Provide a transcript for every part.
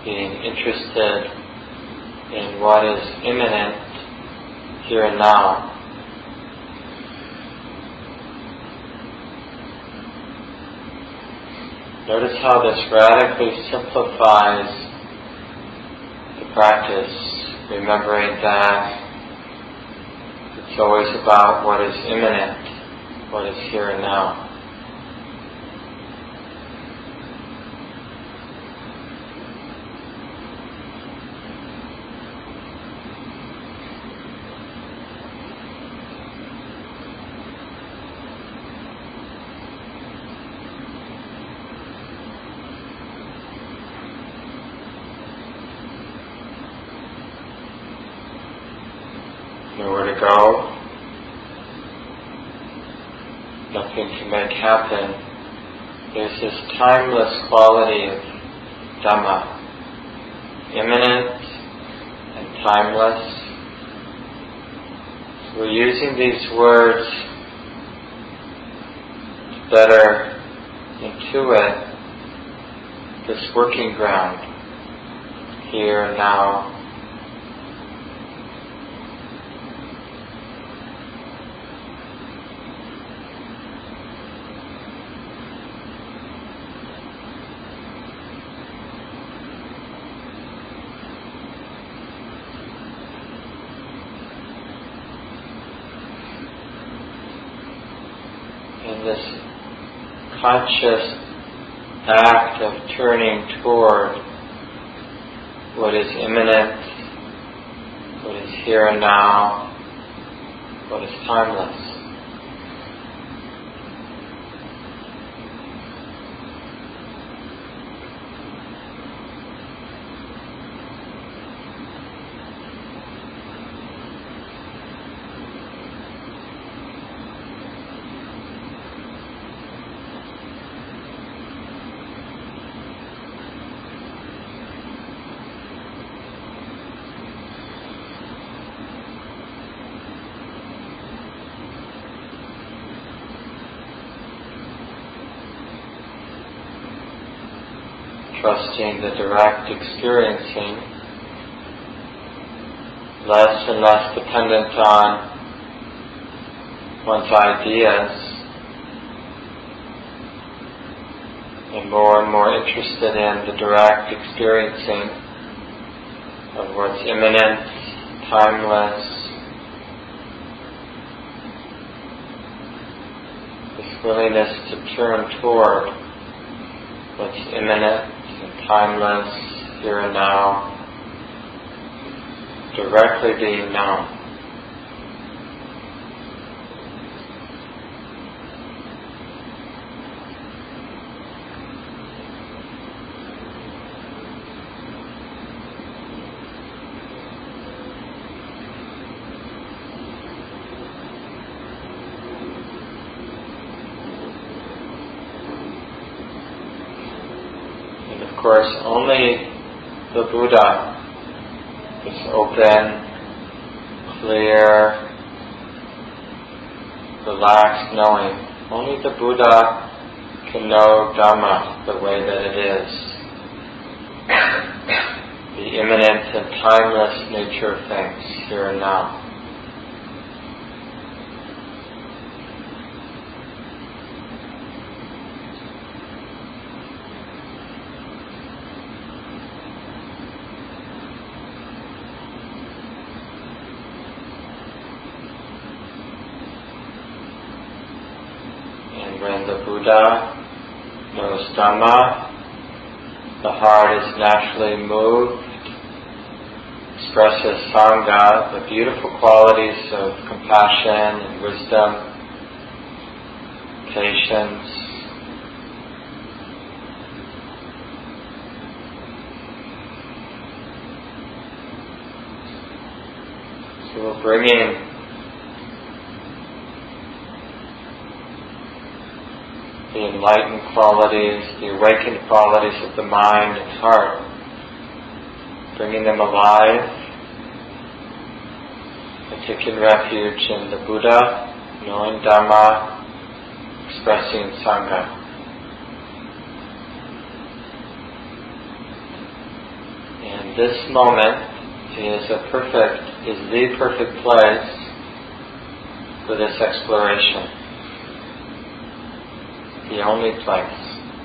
being interested in what is immanent here and now. Notice how this radically simplifies the practice, remembering that it's always about what is immanent, what is here and now. Nowhere to go, nothing to make happen. There's this timeless quality of Dhamma, immanent and timeless. So we're using these words to better intuit this working ground, here and now. This conscious act of turning toward what is immanent, what is here and now, what is timeless. Trusting the direct experiencing, less and less dependent on one's ideas, and more interested in the direct experiencing of what's immanent, timeless, this willingness to turn toward what's immanent and timeless, here and now, directly being known. Of course, only the Buddha, this open, clear, relaxed knowing, only the Buddha can know Dhamma the way that it is. The immanent and timeless nature of things, here and now. When the Buddha knows Dhamma, the heart is naturally moved, expresses Sangha, the beautiful qualities of compassion and wisdom, patience. So we're bringing the enlightened qualities, the awakened qualities of the mind and heart, bringing them alive, and taking refuge in the Buddha, knowing Dhamma, expressing Sangha. this moment is the perfect place for this exploration. The only place.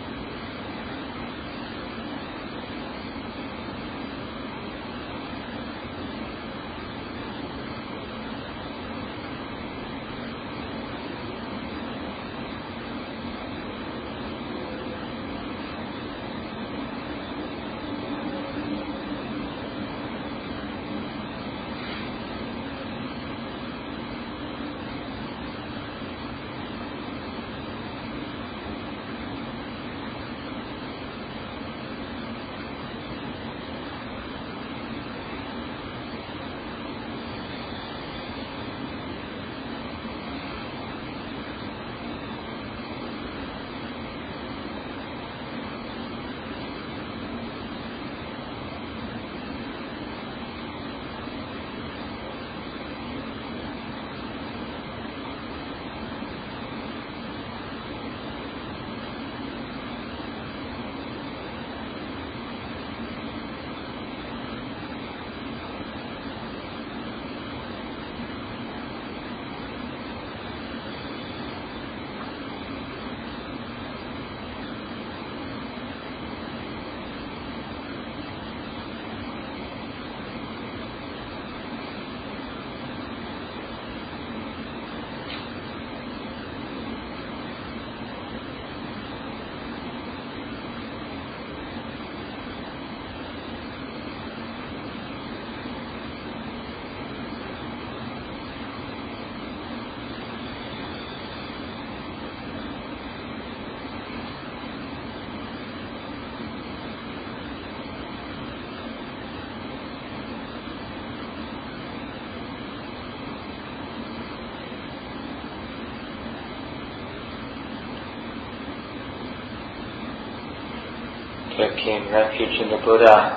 Taking refuge in the Buddha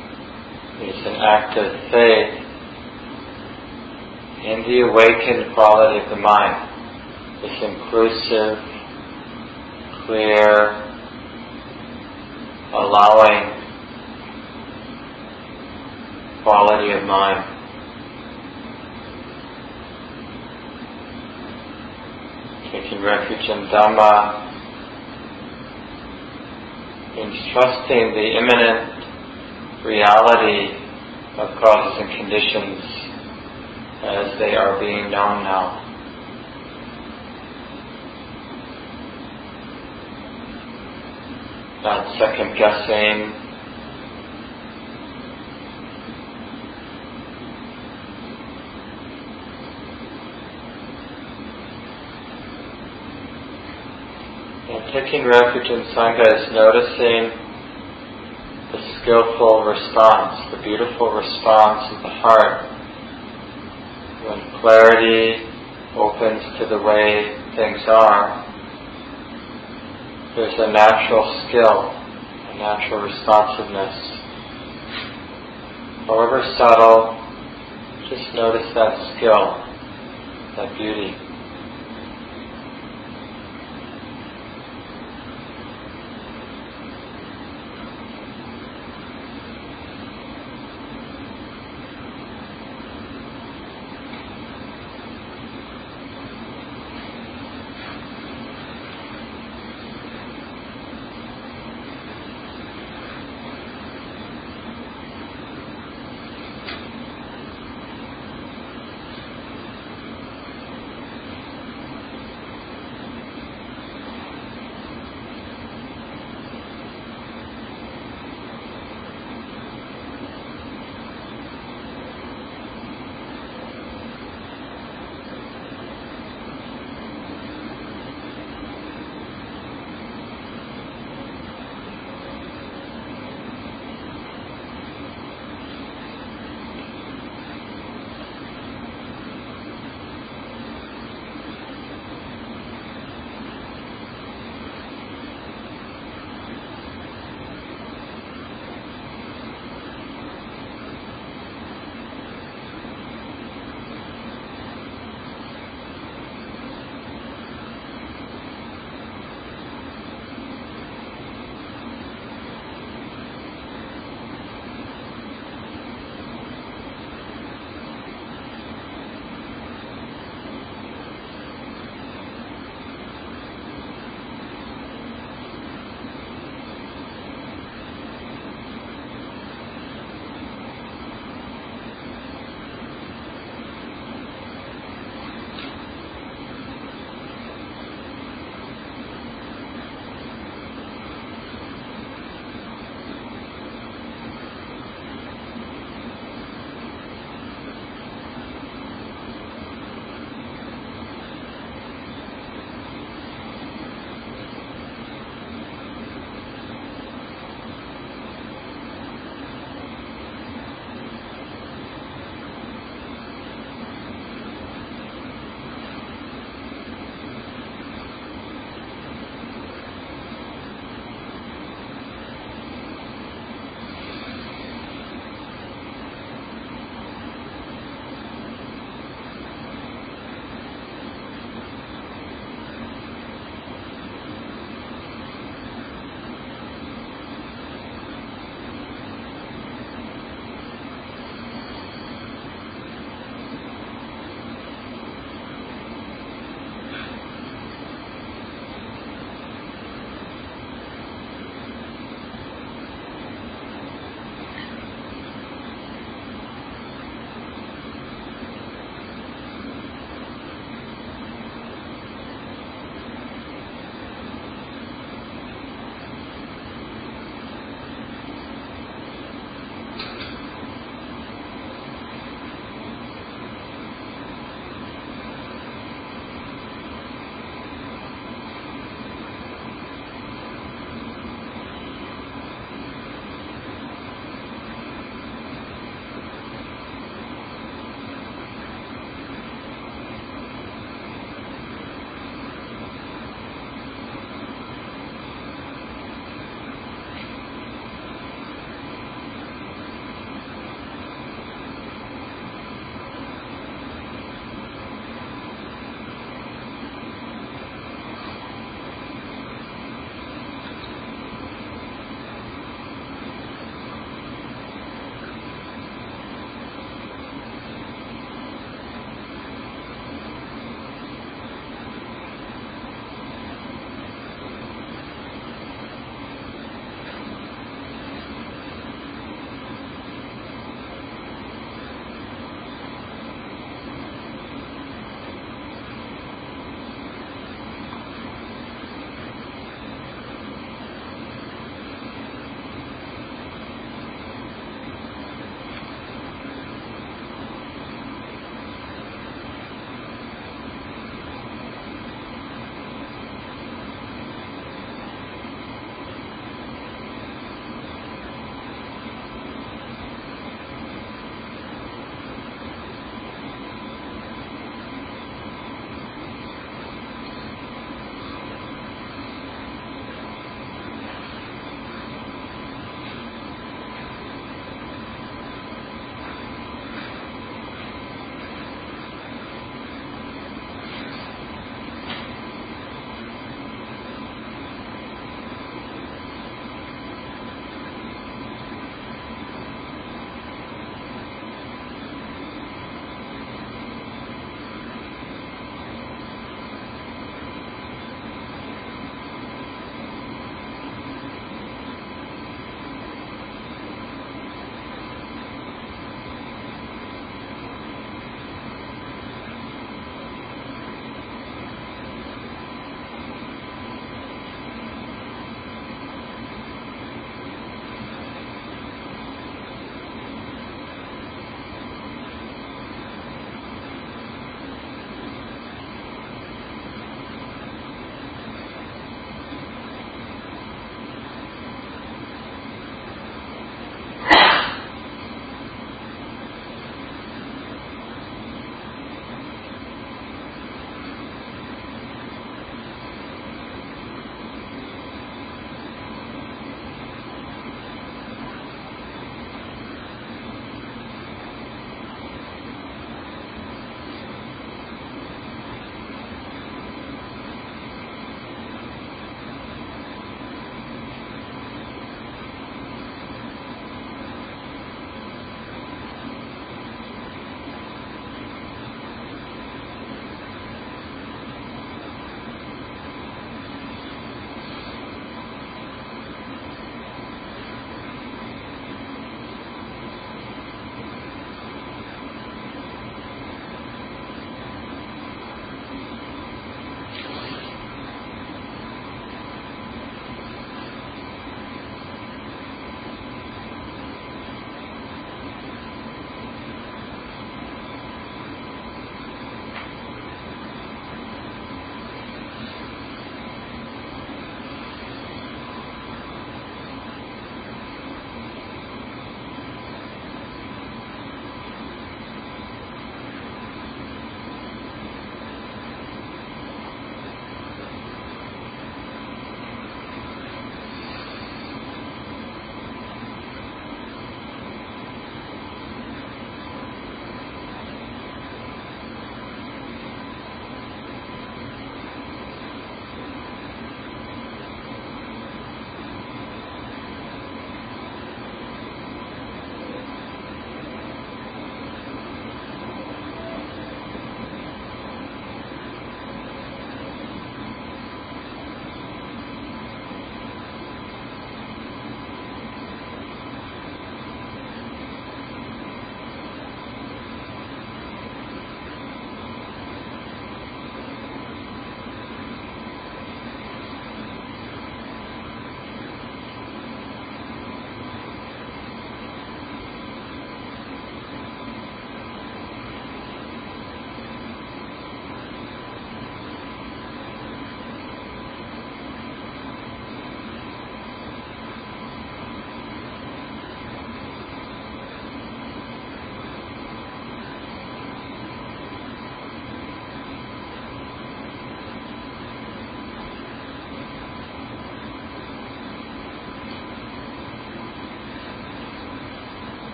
is an act of faith in the awakened quality of the mind, this inclusive, clear, allowing quality of mind. Taking refuge in Dhamma means trusting the immanent reality of causes and conditions as they are being known now. Not second guessing, taking refuge in Sangha is noticing the skillful response, the beautiful response of the heart when clarity opens to the way things are. There's a natural skill, a natural responsiveness. However subtle, just notice that skill, that beauty.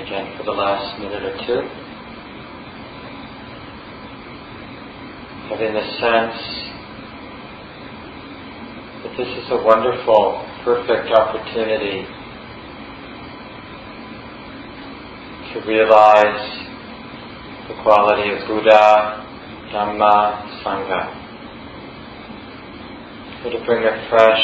again for the last minute or two. Having the sense that this is a wonderful, perfect opportunity to realize the quality of Buddha, Dhamma, Sangha. So to bring a fresh,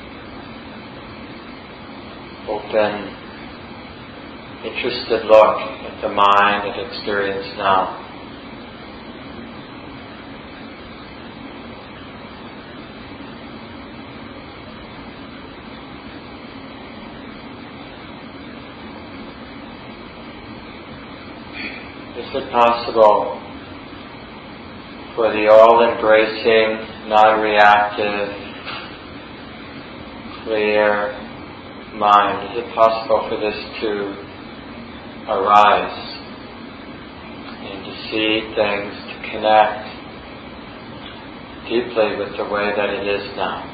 open, interested look at the mind and experience now. Is it possible for the all-embracing, non-reactive, clear mind, is it possible for this to arise and to see things, to connect deeply with the way that it is now?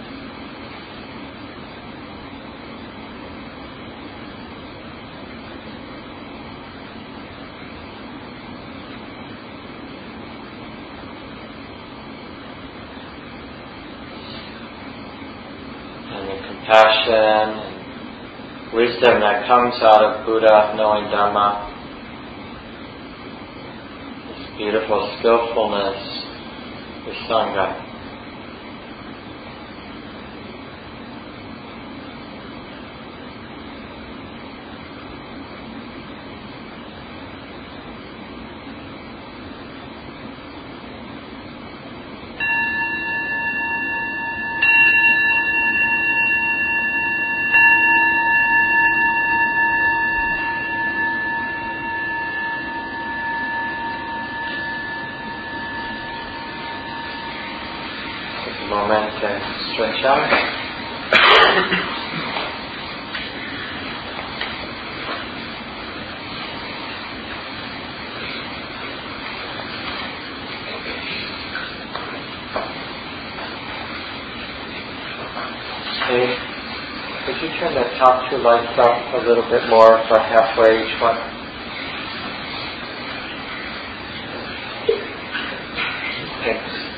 Passion and wisdom that comes out of Buddha knowing Dhamma, this beautiful skillfulness with Sangha. Moment to stretch out. Okay. Could you turn the top two lights up a little bit more, about halfway each one? Thanks.